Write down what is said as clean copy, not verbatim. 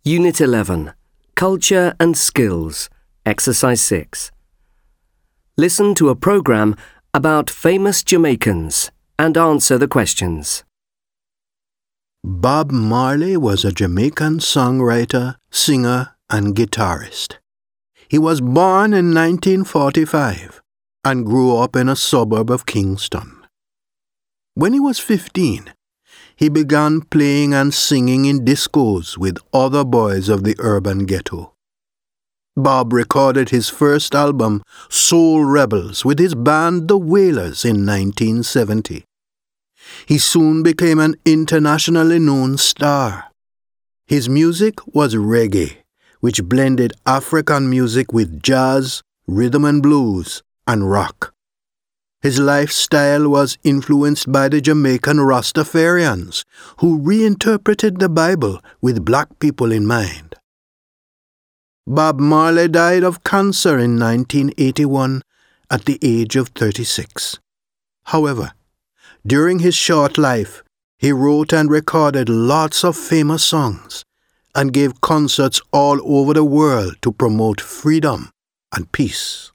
Unit 11, Culture and Skills, Exercise 6. Listen to a program about famous Jamaicans and answer the questions. Bob Marley was a Jamaican songwriter, singer, and guitarist. He was born in 1945 and grew up in a suburb of Kingston. When he was 15, he began playing and singing in discos with other boys of the urban ghetto. Bob recorded his first album, Soul Rebels, with his band The Wailers in 1970. He soon became an internationally known star. His music was reggae, which blended African music with jazz, rhythm and blues, and rock. His lifestyle was influenced by the Jamaican Rastafarians, who reinterpreted the Bible with black people in mind. Bob Marley died of cancer in 1981 at the age of 36. However, during his short life, he wrote and recorded lots of famous songs and gave concerts all over the world to promote freedom and peace.